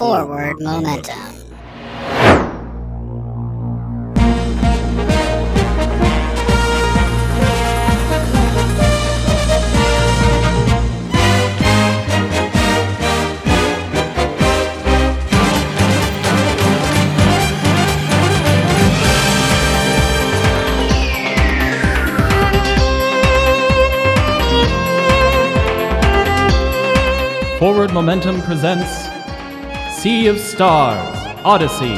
Forward Momentum. Forward Momentum presents Sea of Stars, Odyssey.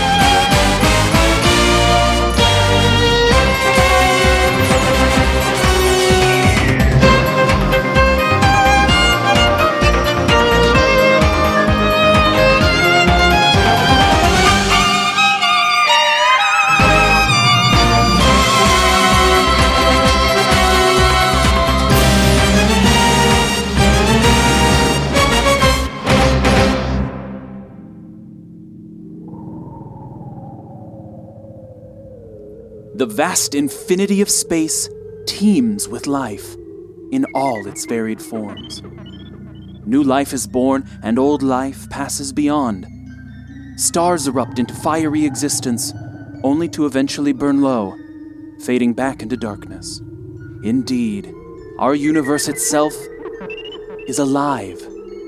The vast infinity of space teems with life in all its varied forms. New life is born and old life passes beyond. Stars erupt into fiery existence, only to eventually burn low, fading back into darkness. Indeed, our universe itself is alive.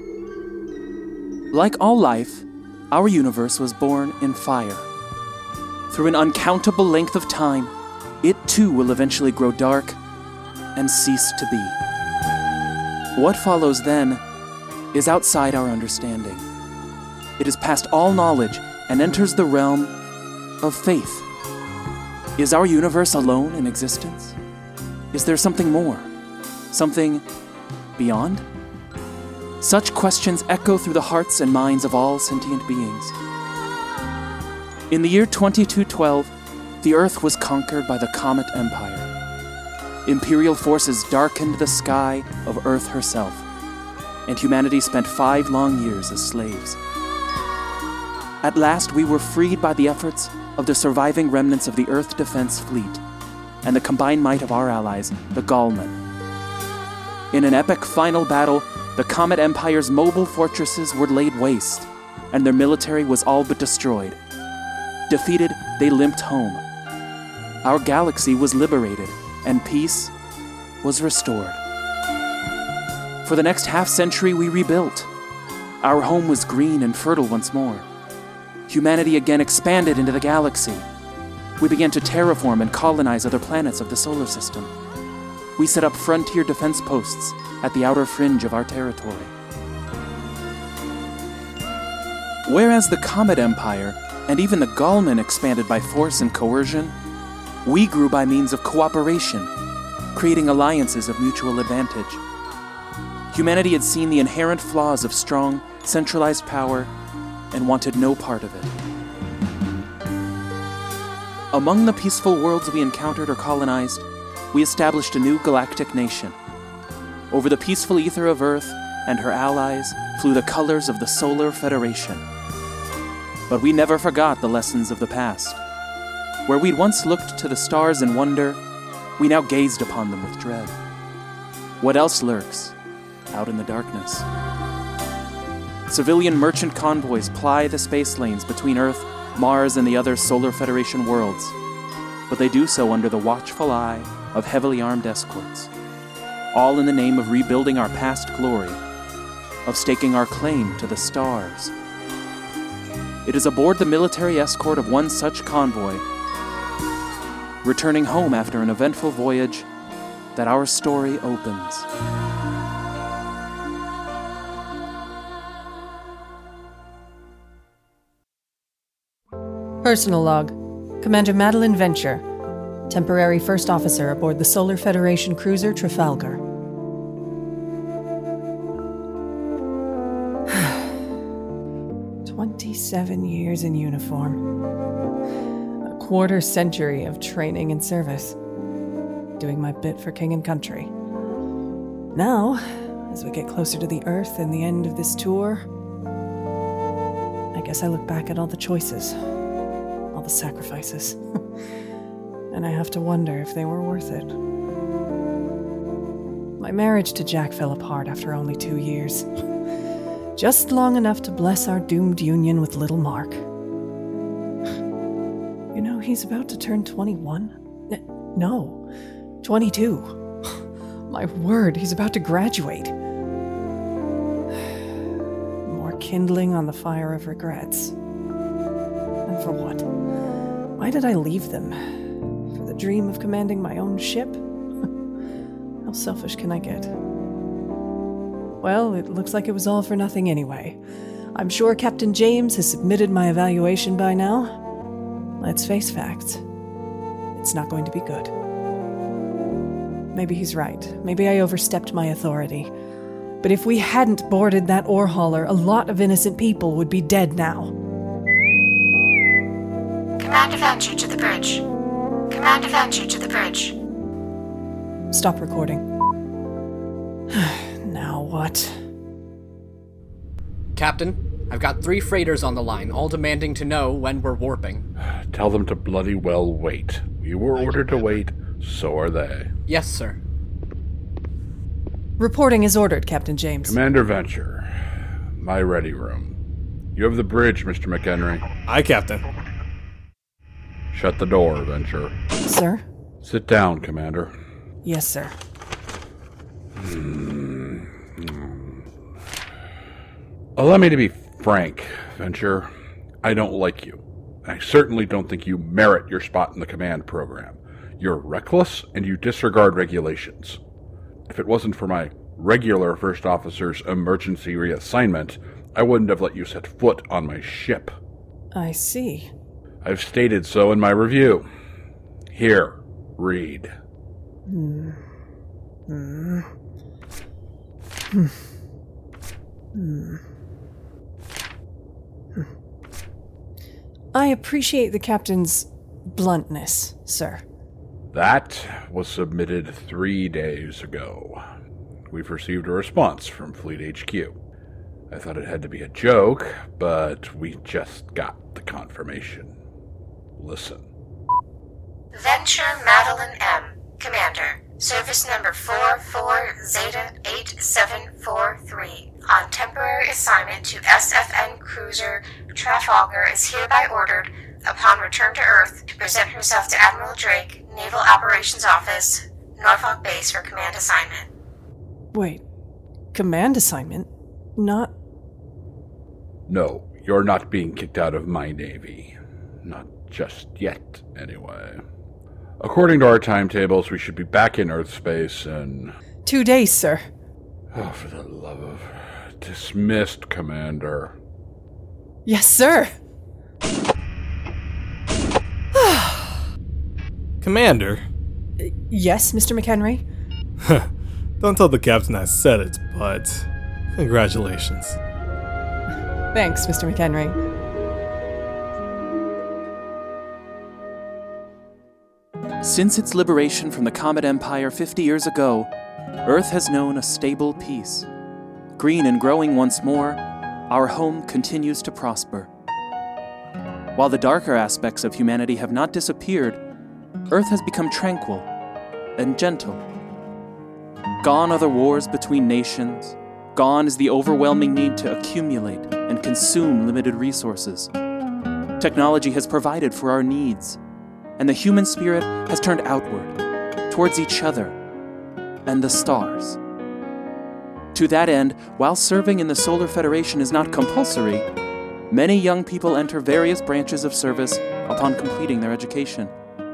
Like all life, our universe was born in fire. Through an uncountable length of time, it too will eventually grow dark and cease to be. What follows then is outside our understanding. It is past all knowledge and enters the realm of faith. Is our universe alone in existence? Is there something more? Something beyond? Such questions echo through the hearts and minds of all sentient beings. In the year 2212, the Earth was conquered by the Comet Empire. Imperial forces darkened the sky of Earth herself, and humanity spent 5 long years as slaves. At last, we were freed by the efforts of the surviving remnants of the Earth Defense Fleet and the combined might of our allies, the Gallmen. In an epic final battle, the Comet Empire's mobile fortresses were laid waste, and their military was all but destroyed. Defeated, they limped home. Our galaxy was liberated, and peace was restored. For the next half-century, we rebuilt. Our home was green and fertile once more. Humanity again expanded into the galaxy. We began to terraform and colonize other planets of the solar system. We set up frontier defense posts at the outer fringe of our territory. Whereas the Comet Empire and even the Gallmen expanded by force and coercion, we grew by means of cooperation, creating alliances of mutual advantage. Humanity had seen the inherent flaws of strong, centralized power and wanted no part of it. Among the peaceful worlds we encountered or colonized, we established a new galactic nation. Over the peaceful ether of Earth and her allies flew the colors of the Solar Federation. But we never forgot the lessons of the past. Where we'd once looked to the stars in wonder, we now gazed upon them with dread. What else lurks out in the darkness? Civilian merchant convoys ply the space lanes between Earth, Mars, and the other Solar Federation worlds, but they do so under the watchful eye of heavily armed escorts, all in the name of rebuilding our past glory, of staking our claim to the stars. It is aboard the military escort of one such convoy, returning home after an eventful voyage, that our story opens. Personal log. Commander Madeline Venture, temporary first officer aboard the Solar Federation cruiser Trafalgar. 27 years in uniform. A quarter-century of training and service. Doing my bit for king and country. Now, as we get closer to the Earth and the end of this tour, I guess I look back at all the choices, all the sacrifices, and I have to wonder if they were worth it. My marriage to Jack fell apart after only 2 years. Just long enough to bless our doomed union with little Mark. You know, he's about to turn 21? No, 22. My word, he's about to graduate. More kindling on the fire of regrets. And for what? Why did I leave them? For the dream of commanding my own ship? How selfish can I get? Well, it looks like it was all for nothing anyway. I'm sure Captain James has submitted my evaluation by now. Let's face facts. It's not going to be good. Maybe he's right. Maybe I overstepped my authority. But if we hadn't boarded that ore hauler, a lot of innocent people would be dead now. Command Avenger to the bridge. Command Avenger to the bridge. Stop recording. Now what? Captain, I've got 3 freighters on the line, all demanding to know when we're warping. Tell them to bloody well wait. We were ordered to wait, so are they. Yes, sir. Reporting is ordered, Captain James. Commander Venture, my ready room. You have the bridge, Mr. McHenry. Aye, Captain. Shut the door, Venture. Sir? Sit down, Commander. Yes, sir. Allow me to be frank, Venture. I don't like you. I certainly don't think you merit your spot in the command program. You're reckless, and you disregard regulations. If it wasn't for my regular first officer's emergency reassignment, I wouldn't have let you set foot on my ship. I see. I've stated so in my review. Here, read. I appreciate the captain's bluntness, sir. That was submitted 3 days ago. We've received a response from Fleet HQ. I thought it had to be a joke, but we just got the confirmation. Listen. Venture Madeline M. Commander. Service number 44 Zeta 8743. On temporary assignment to SFN cruiser Trafalgar is hereby ordered, upon return to Earth, to present herself to Admiral Drake, Naval Operations Office, Norfolk Base for command assignment. Wait, command assignment? Not... No, you're not being kicked out of my Navy. Not just yet, anyway. According to our timetables, we should be back in Earth space in... 2 days, sir. Oh, for the love of... Dismissed, Commander. Yes, sir. Commander? Yes, Mr. McHenry? Don't tell the captain I said it, but congratulations. Thanks, Mr. McHenry. Since its liberation from the Comet Empire 50 years ago, Earth has known a stable peace. Green and growing once more, our home continues to prosper. While the darker aspects of humanity have not disappeared, Earth has become tranquil and gentle. Gone are the wars between nations. Gone is the overwhelming need to accumulate and consume limited resources. Technology has provided for our needs, and the human spirit has turned outward, towards each other and the stars. To that end, while serving in the Solar Federation is not compulsory, many young people enter various branches of service upon completing their education.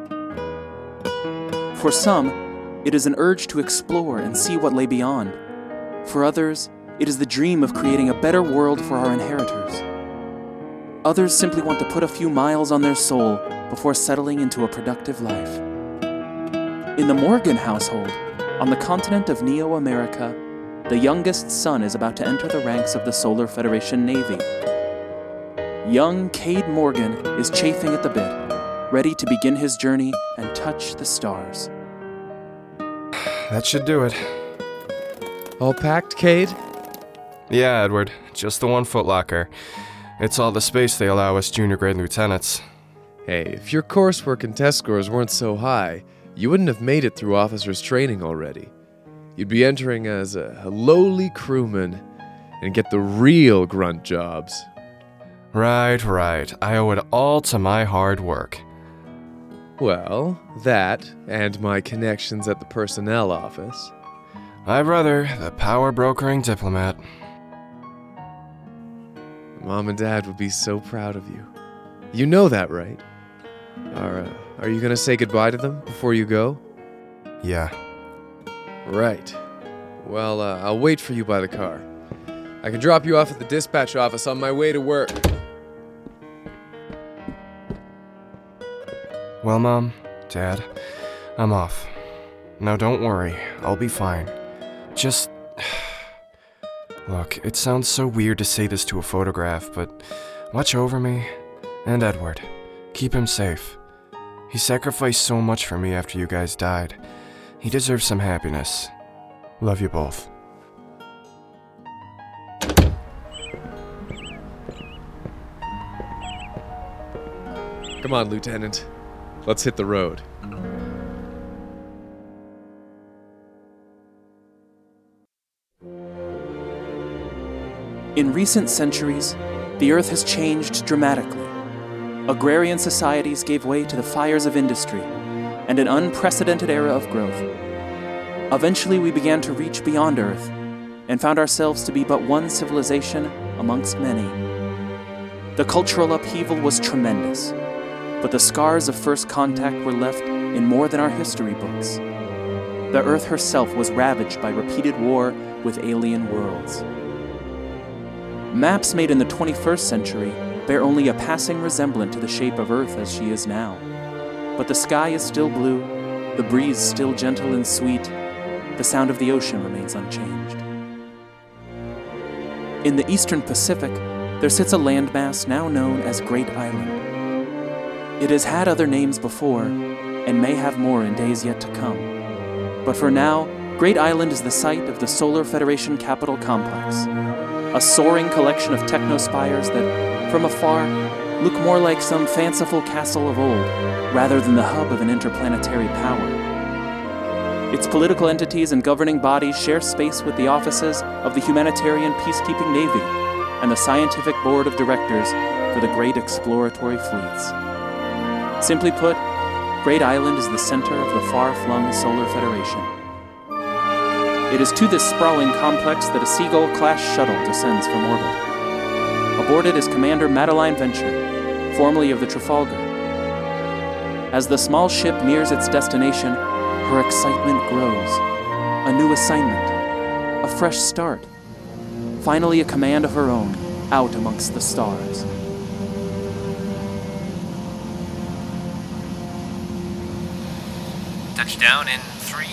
For some, it is an urge to explore and see what lay beyond. For others, it is the dream of creating a better world for our inheritors. Others simply want to put a few miles on their soul before settling into a productive life. In the Morgan household, on the continent of Neo-America, the youngest son is about to enter the ranks of the Solar Federation Navy. Young Cade Morgan is chafing at the bit, ready to begin his journey and touch the stars. That should do it. All packed, Cade? Yeah, Edward. Just the one footlocker. It's all the space they allow us junior grade lieutenants. Hey, if your coursework and test scores weren't so high, you wouldn't have made it through officer's training already. You'd be entering as a lowly crewman, and get the real grunt jobs. Right. I owe it all to my hard work. Well, that and my connections at the personnel office. My brother, the power brokering diplomat. Mom and Dad would be so proud of you. You know that, right? Are you gonna say goodbye to them before you go? Yeah. Right. Well, I'll wait for you by the car. I can drop you off at the dispatch office on my way to work. Well, Mom, Dad, I'm off. Now don't worry, I'll be fine. Just... Look, it sounds so weird to say this to a photograph, but watch over me. And Edward. Keep him safe. He sacrificed so much for me after you guys died. He deserves some happiness. Love you both. Come on, Lieutenant. Let's hit the road. In recent centuries, the Earth has changed dramatically. Agrarian societies gave way to the fires of industry and an unprecedented era of growth. Eventually, we began to reach beyond Earth and found ourselves to be but one civilization amongst many. The cultural upheaval was tremendous, but the scars of first contact were left in more than our history books. The Earth herself was ravaged by repeated war with alien worlds. Maps made in the 21st century bear only a passing resemblance to the shape of Earth as she is now. But the sky is still blue, the breeze still gentle and sweet, the sound of the ocean remains unchanged. In the eastern Pacific, there sits a landmass now known as Great Island. It has had other names before, and may have more in days yet to come. But for now, Great Island is the site of the Solar Federation Capital Complex, a soaring collection of technospires that, from afar, look more like some fanciful castle of old, rather than the hub of an interplanetary power. Its political entities and governing bodies share space with the offices of the Humanitarian Peacekeeping Navy and the Scientific Board of Directors for the Great Exploratory Fleets. Simply put, Great Island is the center of the far-flung Solar Federation. It is to this sprawling complex that a Seagull-class shuttle descends from orbit. Aboard it is Commander Madeline Venture, formerly of the Trafalgar. As the small ship nears its destination, her excitement grows. A new assignment, a fresh start. Finally a command of her own, out amongst the stars. Touchdown in 3, 2,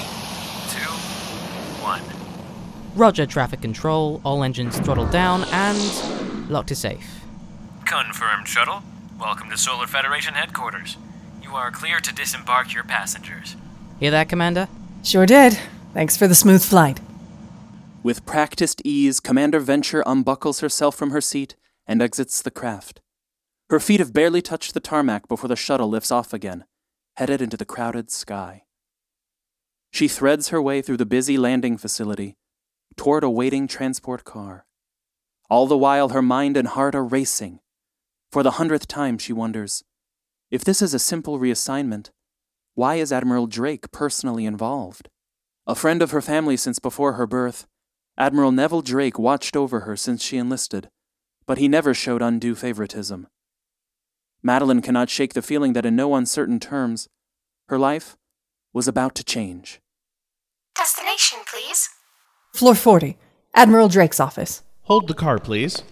1. Roger, traffic control, all engines throttled down, and lock to safe. Confirmed, shuttle. Welcome to Solar Federation headquarters. You are clear to disembark your passengers. Hear that, Commander? Sure did. Thanks for the smooth flight. With practiced ease, Commander Venture unbuckles herself from her seat and exits the craft. Her feet have barely touched the tarmac before the shuttle lifts off again, headed into the crowded sky. She threads her way through the busy landing facility, toward a waiting transport car. All the while, her mind and heart are racing. For the 100th time, she wonders, if this is a simple reassignment, why is Admiral Drake personally involved? A friend of her family since before her birth, Admiral Neville Drake watched over her since she enlisted, but he never showed undue favoritism. Madeline cannot shake the feeling that in no uncertain terms, her life was about to change. Destination, please. Floor 40, Admiral Drake's office. Hold the car, please.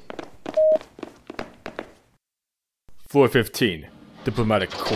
Floor 15, Diplomatic Corps.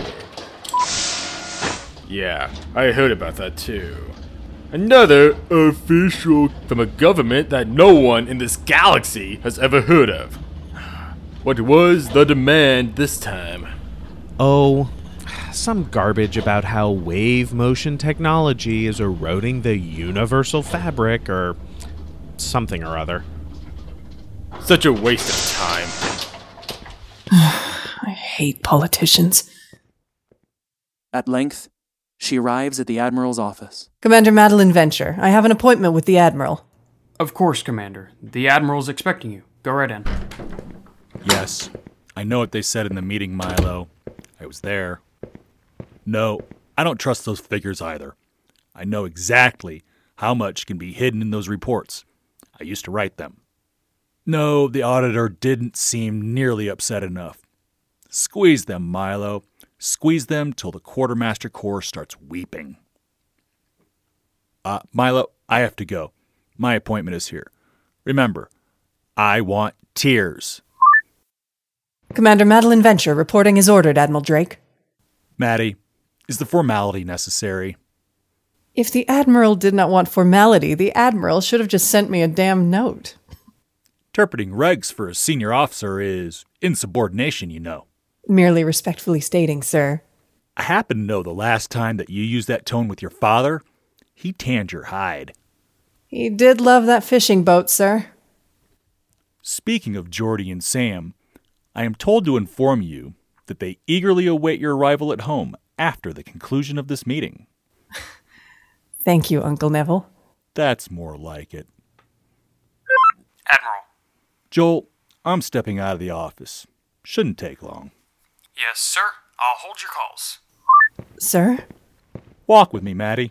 Yeah, I heard about that too. Another official from a government that no one in this galaxy has ever heard of. What was the demand this time? Oh, some garbage about how wave motion technology is eroding the universal fabric or something or other. Such a waste of time. I hate politicians. At length, she arrives at the Admiral's office. Commander Madeline Venture, I have an appointment with the Admiral. Of course, Commander. The Admiral's expecting you. Go right in. Yes, I know what they said in the meeting, Milo. I was there. No, I don't trust those figures either. I know exactly how much can be hidden in those reports. I used to write them. No, the auditor didn't seem nearly upset enough. Squeeze them, Milo. Squeeze them till the Quartermaster Corps starts weeping. Milo, I have to go. My appointment is here. Remember, I want tears. Commander Madeline Venture reporting as ordered, Admiral Drake. Maddie, is the formality necessary? If the Admiral did not want formality, the Admiral should have just sent me a damn note. Interpreting regs for a senior officer is insubordination, you know. Merely respectfully stating, sir. I happen to know the last time that you used that tone with your father, he tanned your hide. He did love that fishing boat, sir. Speaking of Geordie and Sam, I am told to inform you that they eagerly await your arrival at home after the conclusion of this meeting. Thank you, Uncle Neville. That's more like it. Admiral. Joel, I'm stepping out of the office. Shouldn't take long. Yes, sir. I'll hold your calls. Sir? Walk with me, Maddie.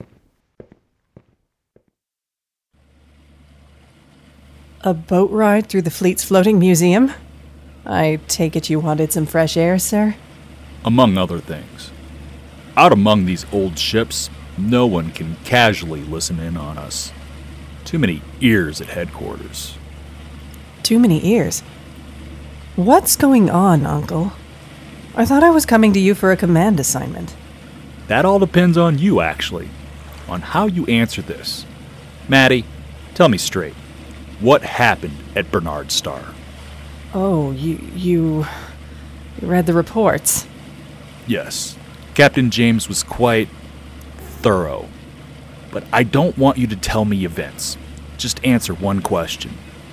A boat ride through the fleet's floating museum? I take it you wanted some fresh air, sir? Among other things. Out among these old ships, no one can casually listen in on us. Too many ears at headquarters. Too many ears? What's going on, Uncle? I thought I was coming to you for a command assignment. That all depends on you, actually. On how you answer this. Maddie, tell me straight. What happened at Bernard Star? Oh, you read the reports? Yes. Captain James was quite thorough. But I don't want you to tell me events. Just answer one question.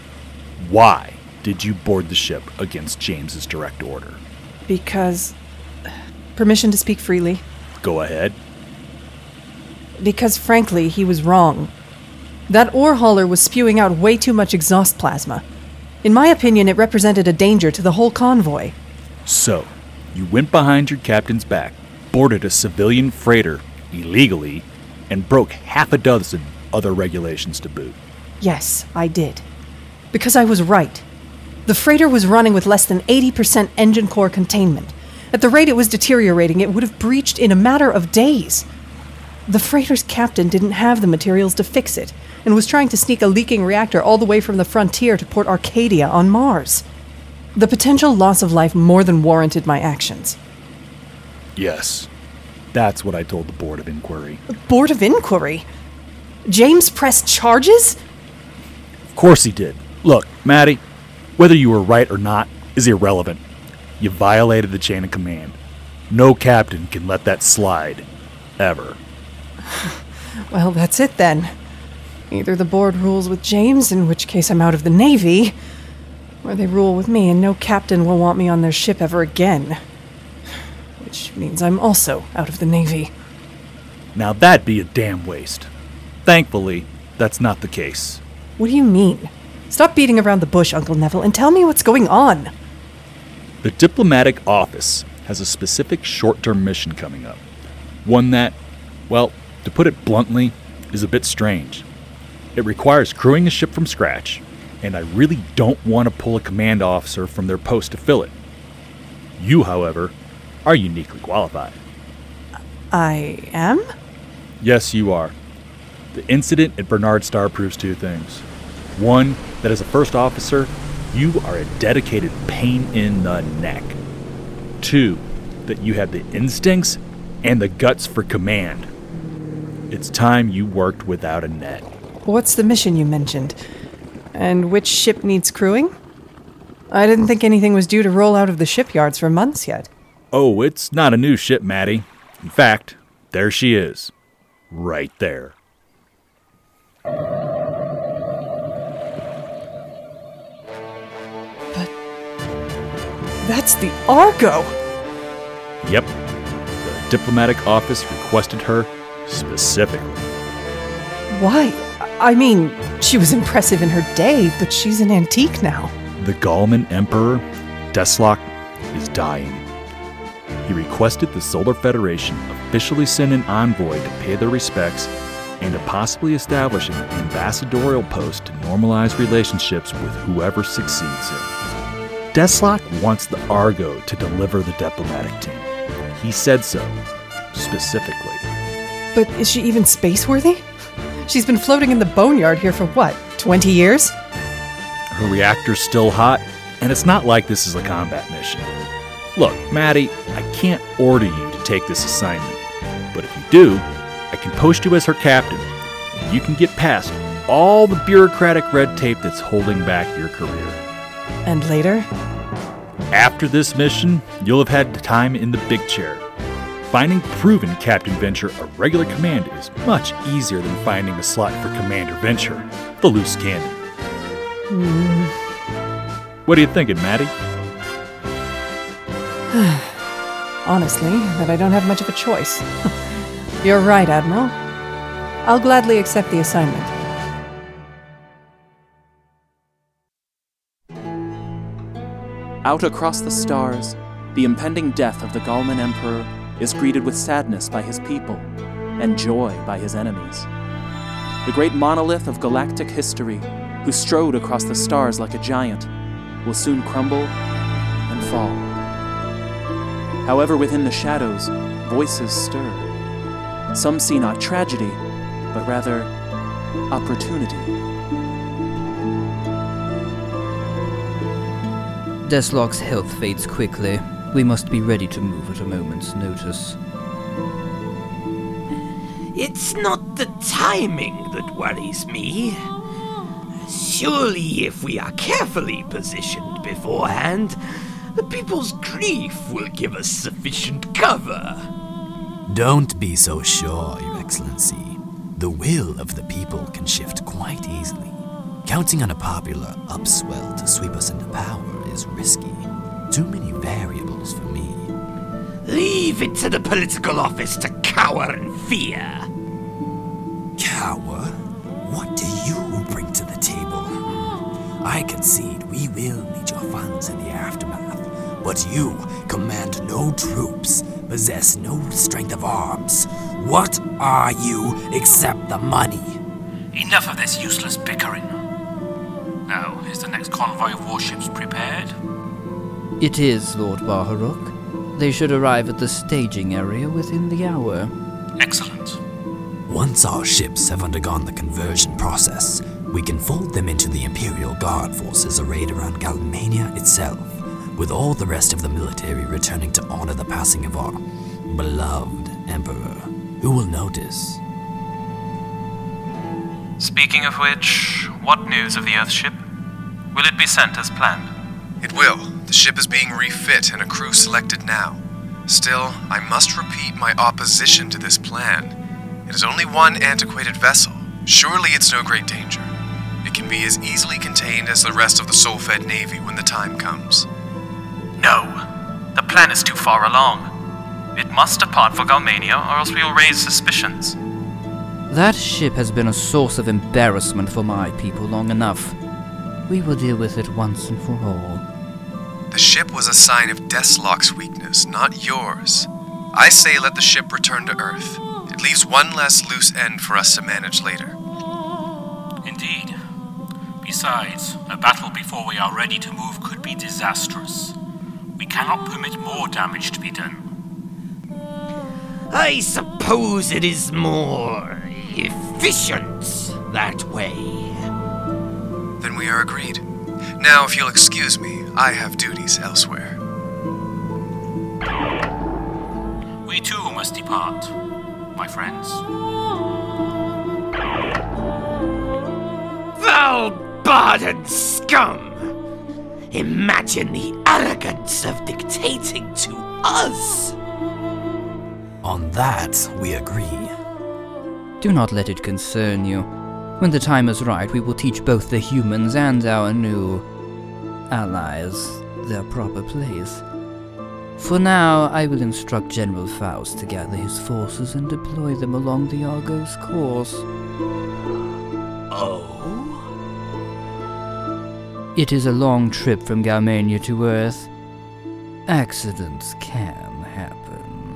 Why did you board the ship against James's direct order? Because... Permission to speak freely? Go ahead. Because, frankly, he was wrong. That ore hauler was spewing out way too much exhaust plasma. In my opinion, it represented a danger to the whole convoy. So, you went behind your captain's back, boarded a civilian freighter illegally, and broke half a dozen other regulations to boot. Yes, I did. Because I was right. The freighter was running with less than 80% engine core containment. At the rate it was deteriorating, it would have breached in a matter of days. The freighter's captain didn't have the materials to fix it, and was trying to sneak a leaking reactor all the way from the frontier to Port Arcadia on Mars. The potential loss of life more than warranted my actions. Yes, that's what I told the Board of Inquiry. Board of Inquiry? James pressed charges? Of course he did. Look, Maddie, whether you were right or not is irrelevant. You violated the chain of command. No captain can let that slide. Ever. Well, that's it then. Either the board rules with James, in which case I'm out of the Navy, or they rule with me and no captain will want me on their ship ever again. Which means I'm also out of the Navy. Now that'd be a damn waste. Thankfully, that's not the case. What do you mean? Stop beating around the bush, Uncle Neville, and tell me what's going on. The diplomatic office has a specific short-term mission coming up. One that, well, to put it bluntly, is a bit strange. It requires crewing a ship from scratch, and I really don't want to pull a command officer from their post to fill it. You, however, are uniquely qualified. I am? Yes, you are. The incident at Bernard Star proves two things. One, that as a first officer, you are a dedicated pain in the neck. Two, that you have the instincts and the guts for command. It's time you worked without a net. What's the mission you mentioned? And which ship needs crewing? I didn't think anything was due to roll out of the shipyards for months yet. Oh, it's not a new ship, Maddie. In fact, there she is. Right there. That's the Argo! Yep. The diplomatic office requested her specifically. Why? I mean, she was impressive in her day, but she's an antique now. The Gallman Emperor, Deslok, is dying. He requested the Solar Federation officially send an envoy to pay their respects and to possibly establish an ambassadorial post to normalize relationships with whoever succeeds him. Deslok wants the Argo to deliver the diplomatic team. He said so, specifically. But is she even space-worthy? She's been floating in the boneyard here for what, 20 years? Her reactor's still hot, and it's not like this is a combat mission. Look, Maddie, I can't order you to take this assignment, but if you do, I can post you as her captain, and you can get past all the bureaucratic red tape that's holding back your career. And later? After this mission, you'll have had time in the big chair. Finding proven Captain Venture a regular command is much easier than finding a slot for Commander Venture, the loose cannon. What are you thinking, Maddie? Honestly, that I don't have much of a choice. You're right, Admiral. I'll gladly accept the assignment. Out across the stars, the impending death of the Gallman Emperor is greeted with sadness by his people and joy by his enemies. The great monolith of galactic history, who strode across the stars like a giant, will soon crumble and fall. However, within the shadows, voices stir. Some see not tragedy, but rather opportunity. Deslok's health fades quickly. We must be ready to move at a moment's notice. It's not the timing that worries me. Surely if we are carefully positioned beforehand, the people's grief will give us sufficient cover. Don't be so sure, Your Excellency. The will of the people can shift quite easily. Counting on a popular upswell to sweep us into power is risky. Too many variables for me. Leave it to the political office to cower in fear. Cower? What do you bring to the table? I concede we will need your funds in the aftermath, but you command no troops, possess no strength of arms. What are you except the money? Enough of this useless bickering. Now, is the next convoy of warships prepared? It is, Lord Baharok. They should arrive at the staging area within the hour. Excellent. Once our ships have undergone the conversion process, we can fold them into the Imperial Guard forces arrayed around Galmania itself, with all the rest of the military returning to honor the passing of our beloved Emperor. Who will notice? Speaking of which, what news of the Earthship? Will it be sent as planned? It will. The ship is being refit and a crew selected now. Still, I must repeat my opposition to this plan. It is only one antiquated vessel. Surely it's no great danger. It can be as easily contained as the rest of the Sol-Fed Navy when the time comes. No. The plan is too far along. It must depart for Galmania, or else we will raise suspicions. That ship has been a source of embarrassment for my people long enough. We will deal with it once and for all. The ship was a sign of Deslok's weakness, not yours. I say let the ship return to Earth. It leaves one less loose end for us to manage later. Indeed. Besides, a battle before we are ready to move could be disastrous. We cannot permit more damage to be done. I suppose it is more efficient that way. Then we are agreed. Now, if you'll excuse me, I have duties elsewhere. We too must depart, my friends. Val-Barden scum! Imagine the arrogance of dictating to us! On that, we agree. Do not let it concern you. When the time is right, we will teach both the humans and our new allies their proper place. For now, I will instruct General Faust to gather his forces and deploy them along the Argo's course. It is a long trip from Galmania to Earth. Accidents can happen.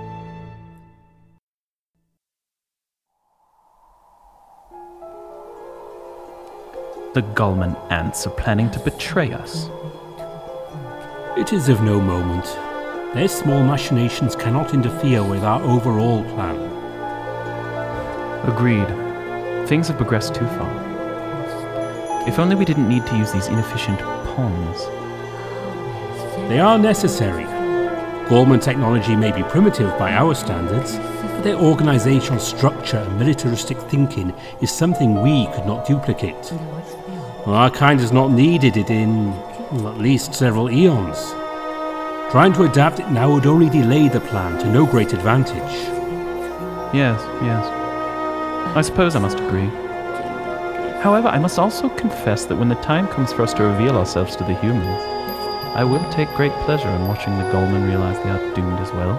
The Gullman ants are planning to betray us. It is of no moment. Their small machinations cannot interfere with our overall plan. Agreed. Things have progressed too far. If only we didn't need to use these inefficient pawns. They are necessary. Gorman technology may be primitive by our standards, but their organizational structure and militaristic thinking is something we could not duplicate. Our kind has not needed it in, at least several eons. Trying to adapt it now would only delay the plan to no great advantage. Yes. I suppose I must agree. However, I must also confess that when the time comes for us to reveal ourselves to the humans, I will take great pleasure in watching the Gullman realize they are doomed as well.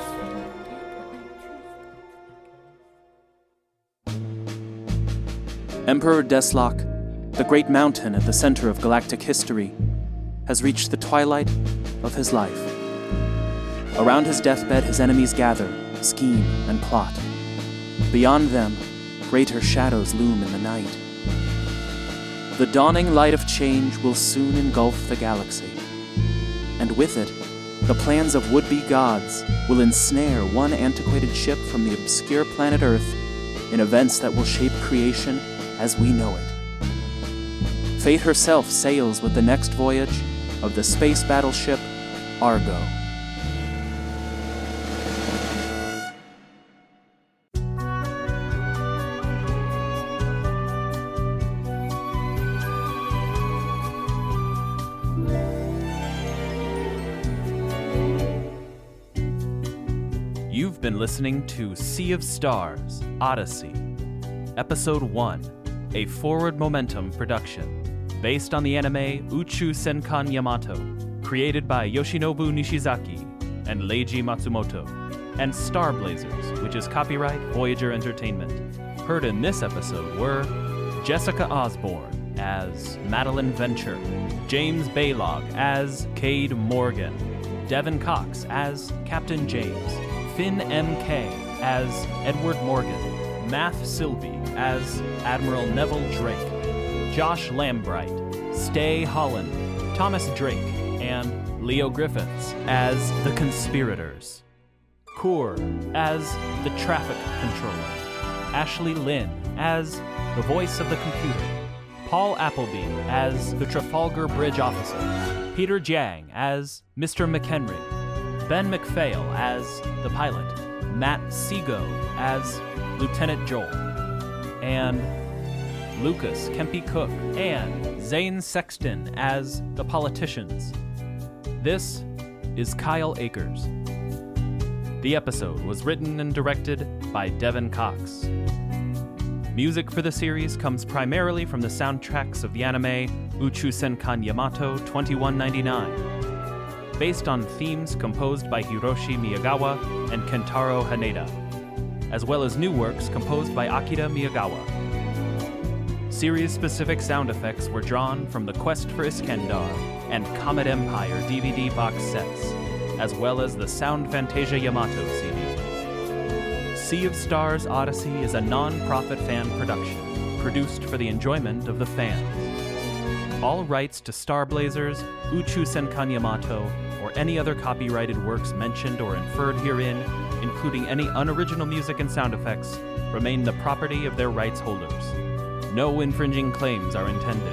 Emperor Deslok, the great mountain at the center of galactic history, has reached the twilight of his life. Around his deathbed, his enemies gather, scheme, and plot. Beyond them, greater shadows loom in the night. The dawning light of change will soon engulf the galaxy. And with it, the plans of would-be gods will ensnare one antiquated ship from the obscure planet Earth in events that will shape creation as we know it. Fate herself sails with the next voyage of the space battleship Argo. You've been listening to Sea of Stars, Odyssey, Episode 1, a Forward Momentum production, based on the anime Uchu Senkan Yamato, created by Yoshinobu Nishizaki and Leiji Matsumoto, and Star Blazers, which is copyright Voyager Entertainment. Heard in this episode were Jessica Osborne as Madeline Venture, James Baylog as Cade Morgan, Devin Cox as Captain James, Finn M.K. as Edward Morgan, Math Silby as Admiral Neville Drake, Josh Lambright, Stay Holland, Thomas Drake, and Leo Griffiths as the Conspirators, Koor as the Traffic Controller, Ashley Lynn as the voice of the computer, Paul Appleby as the Trafalgar Bridge Officer, Peter Jiang as Mr. McHenry, Ben McPhail as the pilot, Matt Seago as Lieutenant Joel, and Lucas Kempe Cook and Zane Sexton as the politicians. This is Kyle Akers. The episode was written and directed by Devin Cox. Music for the series comes primarily from the soundtracks of the anime Uchu Senkan Yamato 2199, based on themes composed by Hiroshi Miyagawa and Kentaro Haneda, as well as new works composed by Akira Miyagawa. Series-specific sound effects were drawn from the Quest for Iskandar and Comet Empire DVD box sets, as well as the Sound Fantasia Yamato CD. Sea of Stars Odyssey is a non-profit fan production, produced for the enjoyment of the fans. All rights to Star Blazers, Uchu Senkan Yamato, or any other copyrighted works mentioned or inferred herein, including any unoriginal music and sound effects, remain the property of their rights holders. No infringing claims are intended.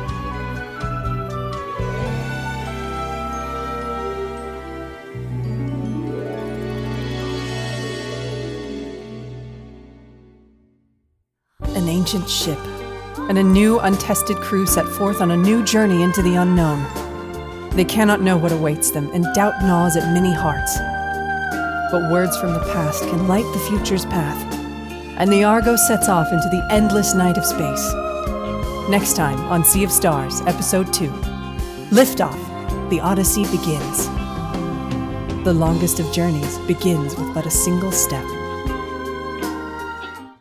An ancient ship, and a new, untested crew set forth on a new journey into the unknown. They cannot know what awaits them, and doubt gnaws at many hearts. But words from the past can light the future's path, and the Argo sets off into the endless night of space. Next time on Sea of Stars, Episode 2, Liftoff, the Odyssey begins. The longest of journeys begins with but a single step.